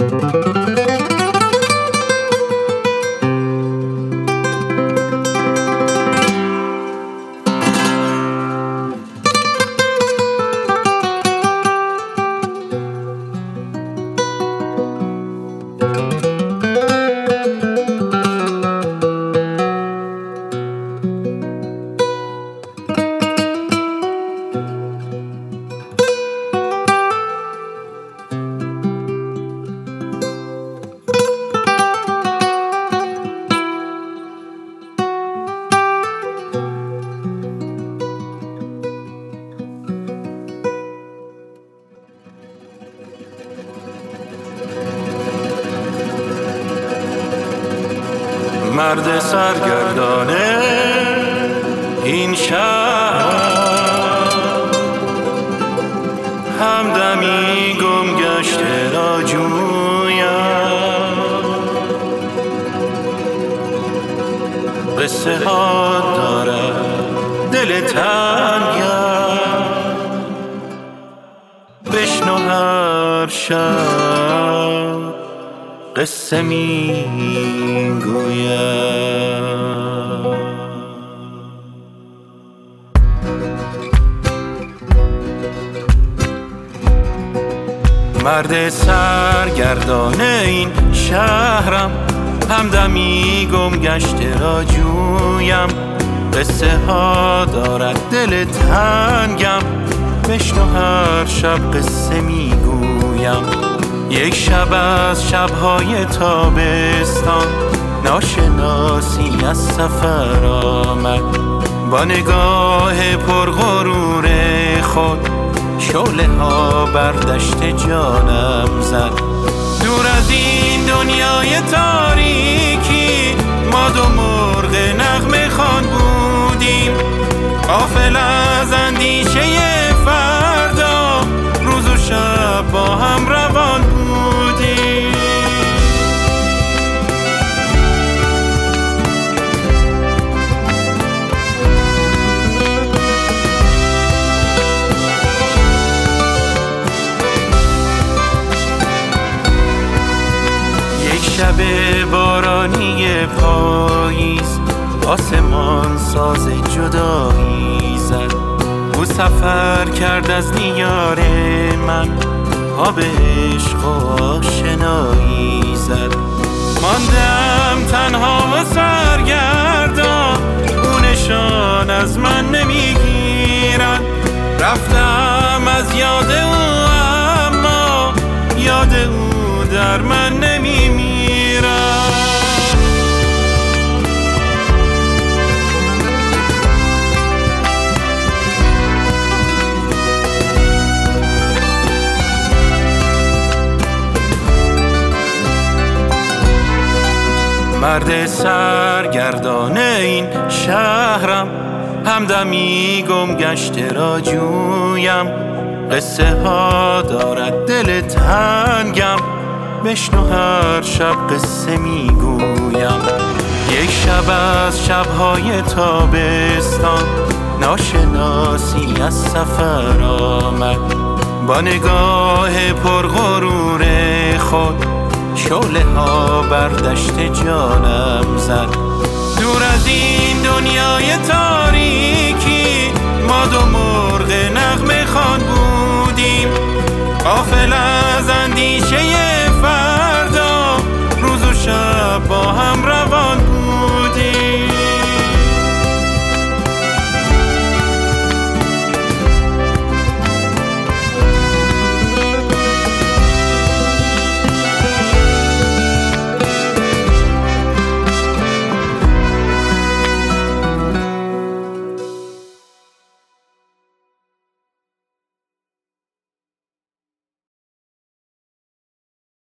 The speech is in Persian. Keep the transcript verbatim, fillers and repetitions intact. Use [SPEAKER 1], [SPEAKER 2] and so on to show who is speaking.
[SPEAKER 1] مرد سرگردانه این شهر، همدمی گم گشته را جویم. قصه ها دارد دل تنگم، بشنو هر شب قصه می گویم. مرد سرگردانه این شهرم، همدمی گم گشته را جویم. قصه ها دارد دل تنگم، بشنو هر شب قصه می گویم. یک شب از شب‌های تابستان، ناشناسی از سفر آمد. با نگاه پرغرور خود شعله ها بر دشت جانم زد. دور از این دنیای تاریکی ما دو مرغ نغمه خوان بودیم، غافل از اندیشه فردا، روز و شب با هم روان بودیم. یک شب بارانی پاییز، آسمان ساز جدایی زد. او سفر کرد از دیار من، آب عشق و آشنایی زد. ماندم تنها و سرگردان، او نشان از من نمیگیرد. رفتم از یاد او اما یاد او در من نمیمیرد. مرد سرگردانه این شهرم، همدمی گم گشته را جویم. قصه ها دارد دل تنگم، بشنو هر شب قصه می گویم. یک شب از شب‌های تابستان، ناشناسی از سفر آمد. با نگاه پرغرور خود شعله ها بر دشت جانم زد. دور از این دنیای تاریکی ما دو مرغ نغمه خوان بودیم، غافل از اندیشه